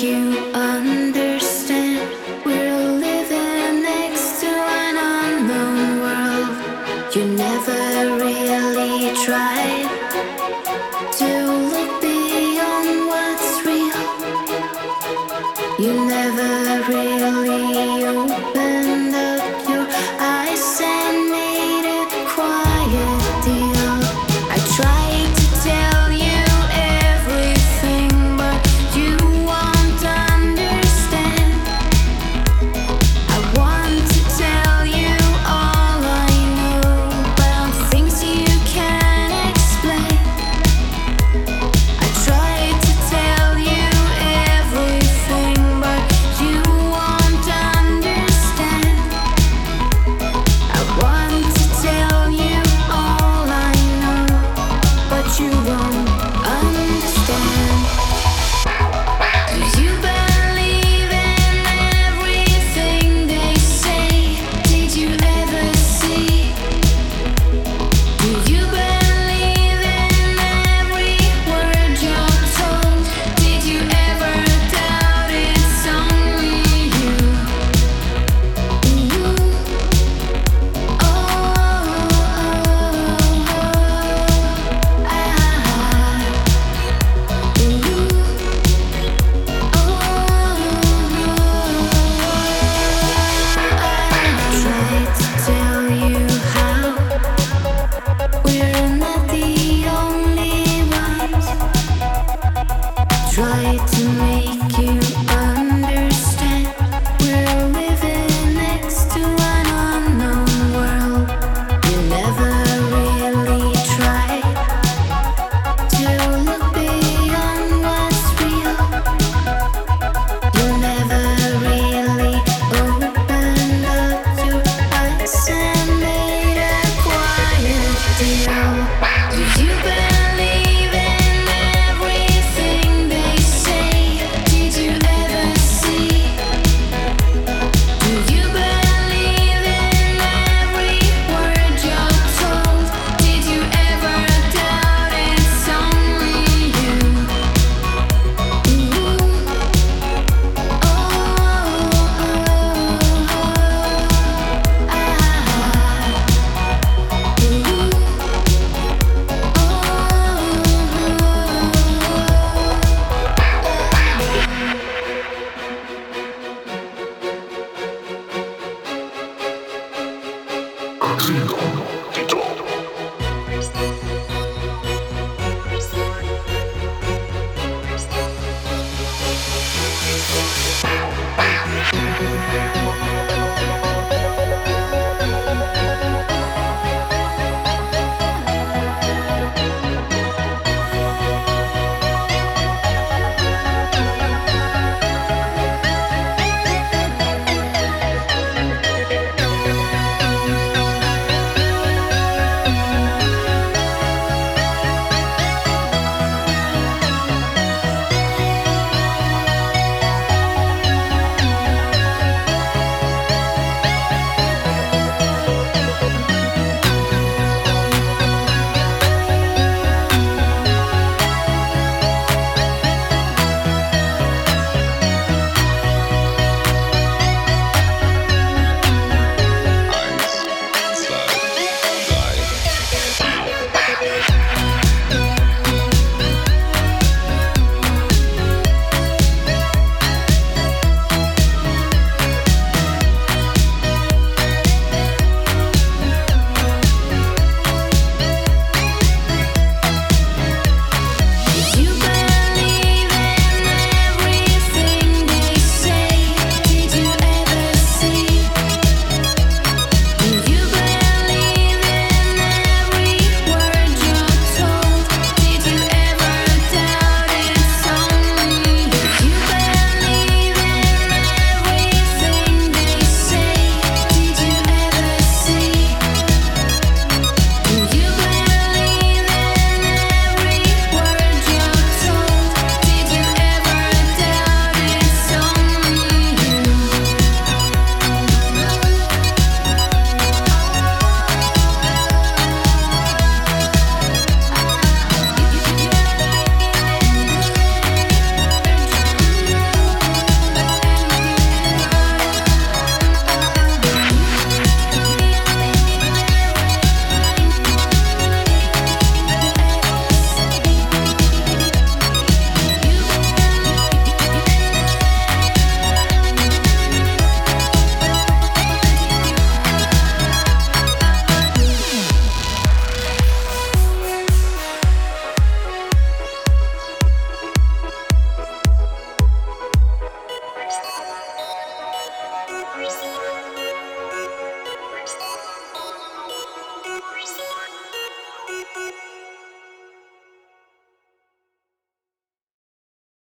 you understand. We're living next to an unknown world. You never really tried to look beyond what's real. You never really opened up your eyes and made a quiet deal. I tried to tell you everything, but you won't understand. I want to tell you all I know, but things you can't explain. I tried to tell you everything, but you won't understand. I want to tell you all I know, but you won't understand. Do you believe in everything they say? Did you ever see? Do you believe in every word you're told? Did you ever doubt it's only you? You. Oh, tried to tell you how we're not the only ones. Tried to make you understand. We're living next to an unknown world. You never really tried to look beyond what's real. You never really opened up your eyes and made a quiet deal. Do you believe in everything they say? Did you ever see? Do you believe in every word you're told? Did you ever doubt it's only you?